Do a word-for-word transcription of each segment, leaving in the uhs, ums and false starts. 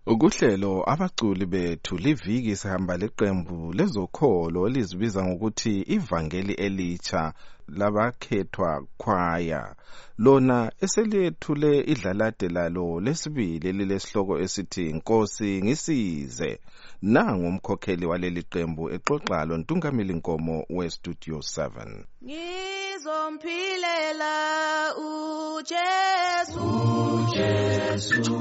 Ukuhlelo abaculi bethu liviki sihamba leqembu lezokholo lizibiza ngokuthi ivangeli elitsha labakhethwa choir. Lona eselethule idlalade lalo lesibili lilesihloko esithi Nkosi ngisize. Nangu umkhokheli waleli qembu exoxa lo Ntungamili Nkomo we-Studio seven. Ngizomphilela uJesu uJesu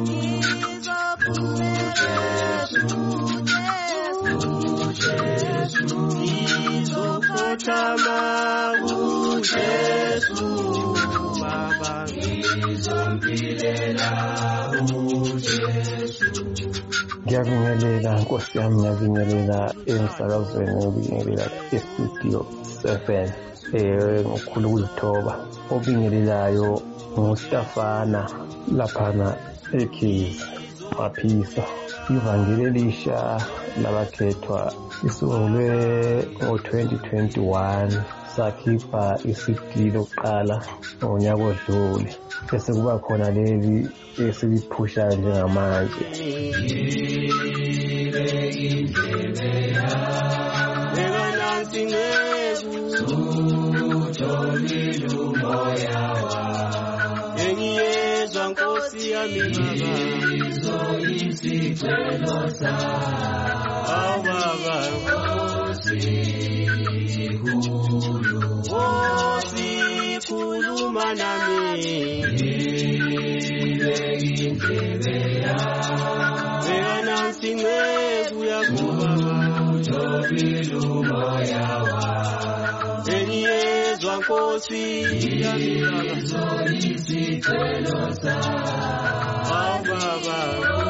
Ujesu ngizokhothama uJesu Baba ngizompilela uJesu. Ngiyabingelela Nkosi yami, ngiyabingelela emsakazweni, ngiyabingelela e-Studio seven. Eh ngokukhulu ukuzithoba obingelelayo nguStafana laphana eKhizi Maphisa. Ivangeli elisha labakhethwa lisungulwe ngo-twenty twenty-one, sakhipha isidi lokuqala ngonyaka odlule, bese kuba khona leli esiliphusha njengamanje. Nkosi yami isicelo sakho Baba, khuluma nami indlebe yami, wena nsinceku yakho Baba, ujobile umoya wami, engiyezwa Nkosi yami isicelo sakho Baba.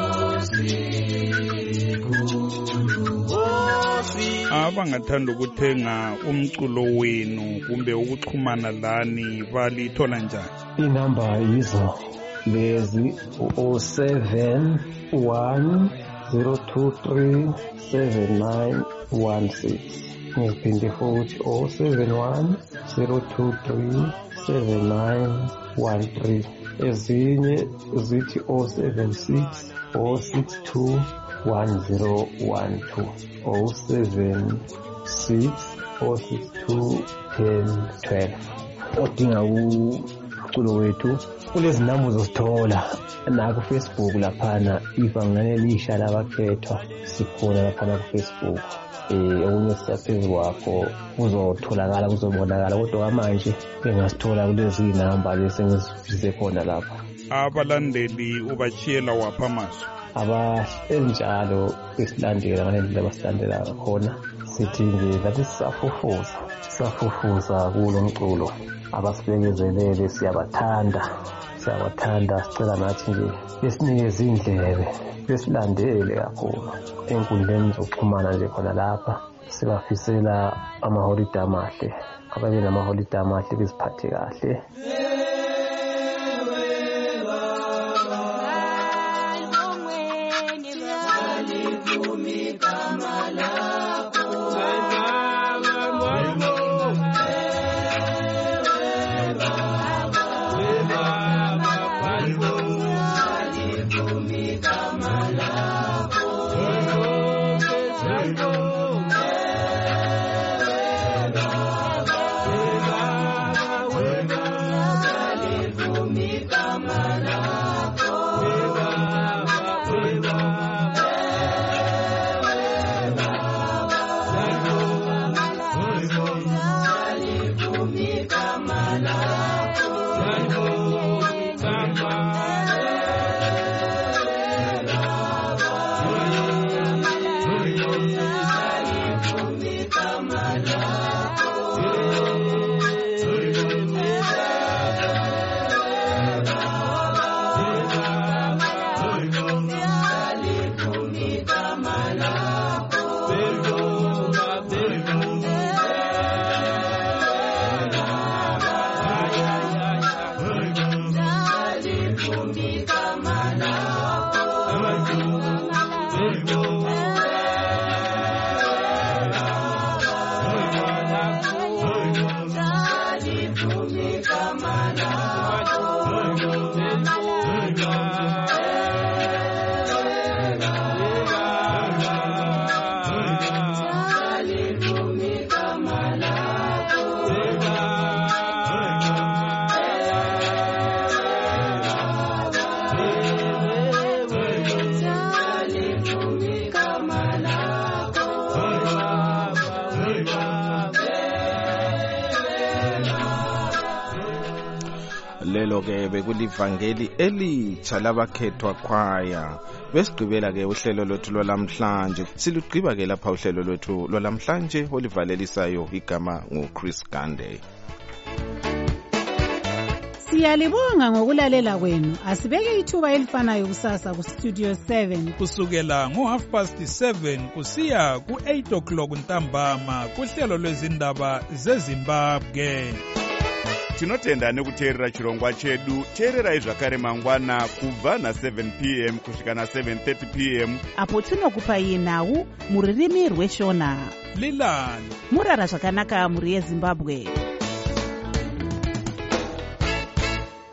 Abangathanda ukuthenga umculo wenu kumbe ukuxhumana lani balithola njani? Inamba yizo lezi zero seven one zero two three seven nine one six. Ngiphinde futhi zero seven one zero two three seven nine one three. Ezinye zithi zero seven six zero six two one zero one two, zero seven six zero six two one zero one two. Odinga uculo wethu kulezi namba uzosithola na ku Facebook laphana ivangeli elisha labakhethwa, sikhona laphana ku Facebook. Eh okunye siyaphezulu kwakho uzotholakala, kuzobonakala, kodwa manje engasithola kulezi namba lesi ngizifise khona lapha. Abalandeli ubachiyela wapha maso abahleli besilandela ngalendlela abasilandela khona, sithi nje lathi sisafufuza sisafufuza kulo mculo, abasibekezelele siyabathanda siyabathanda sicela nathi nje besinikeze indlebe, besilandele kakhulu enkundleni zokuxhumana nje khona lapha. Sibafisela amaholide amahle, ababe namaholide amahle, beziphathe kahle. ke bekulivangeli elitsha labakhethwa khwaya. Besigqibela ke uhlelo lwethu lwalamhlanje. Silugqiba ke lapha uhlelo lwethu lwalamhlanje olivalelisayo igama nguChris Gande. Siyalibonga ngokulalela kwenu. Asibeke ithuba elifanayo kusasa ku Studio seven kusukela ngo half past seven kusiya ku eight o'clock ntambama kuhlelo lwezindaba zeZimbabwe. Tinotenda nekuteerera chirongwa chedu. Teererai zvakare mangwana kubva na seven p m kusvika na seven thirty p m apo tinokupai nhau muririmi rweshona. Lilani murara zvakanaka muri yeZimbabwe.